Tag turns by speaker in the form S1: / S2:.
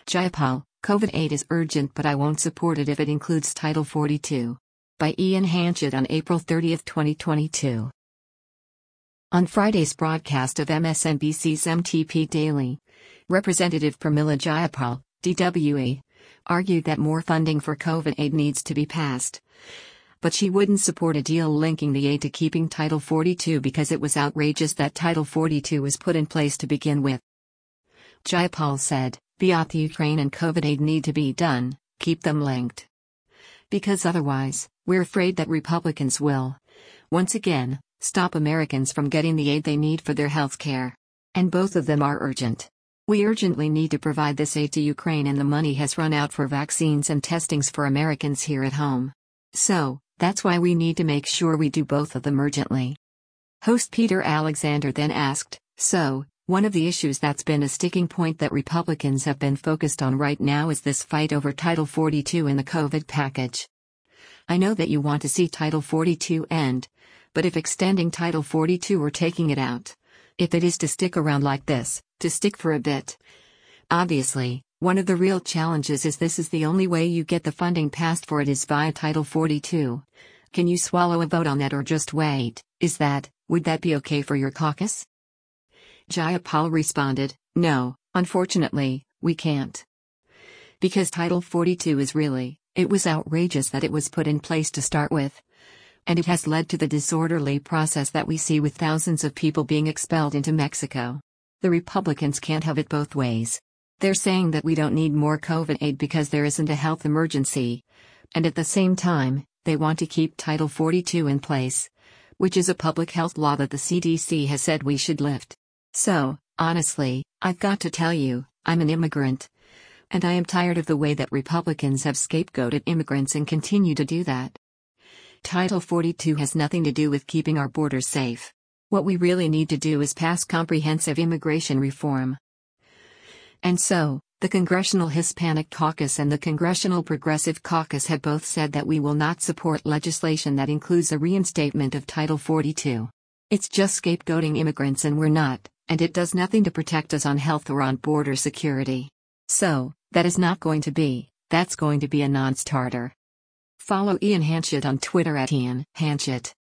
S1: Jayapal, COVID aid is urgent, but I won't support it if it includes Title 42. By Ian Hanchett on April 30, 2022. On Friday's broadcast of MSNBC's MTP Daily, Representative Pramila Jayapal, DWE, argued that more funding for COVID aid needs to be passed. But she wouldn't support a deal linking the aid to keeping Title 42 because it was outrageous that Title 42 was put in place to begin with. Jayapal said, "Both Ukraine and COVID aid need to be done, keep them linked. Because otherwise, we're afraid that Republicans will, once again, stop Americans from getting the aid they need for their health care. And both of them are urgent. We urgently need to provide this aid to Ukraine, and the money has run out for vaccines and testings for Americans here at home. So, that's why we need to make sure we do both of them urgently." Host Peter Alexander then asked, "So, one of the issues that's been a sticking point that Republicans have been focused on right now is this fight over Title 42 in the COVID package. I know that you want to see Title 42 end, but if extending Title 42 or taking it out, if it is to stick around like this, to stick for a bit. Obviously, one of the real challenges is this is the only way you get the funding passed for it is via Title 42. Can you swallow a vote on that or just wait? Would that be okay for your caucus?" Jayapal responded, "No, unfortunately, we can't. Because Title 42 it was outrageous that it was put in place to start with. And it has led to the disorderly process that we see with thousands of people being expelled into Mexico. The Republicans can't have it both ways. They're saying that we don't need more COVID aid because there isn't a health emergency. And at the same time, they want to keep Title 42 in place, which is a public health law that the CDC has said we should lift. So, honestly, I've got to tell you, I'm an immigrant. And I am tired of the way that Republicans have scapegoated immigrants and continue to do that. Title 42 has nothing to do with keeping our borders safe. What we really need to do is pass comprehensive immigration reform." And so, the Congressional Hispanic Caucus and the Congressional Progressive Caucus have both said that we will not support legislation that includes a reinstatement of Title 42. It's just scapegoating immigrants, and we're not, and it does nothing to protect us on health or on border security. So, that's going to be a non-starter. Follow Ian Hanchett on Twitter @IanHanchett.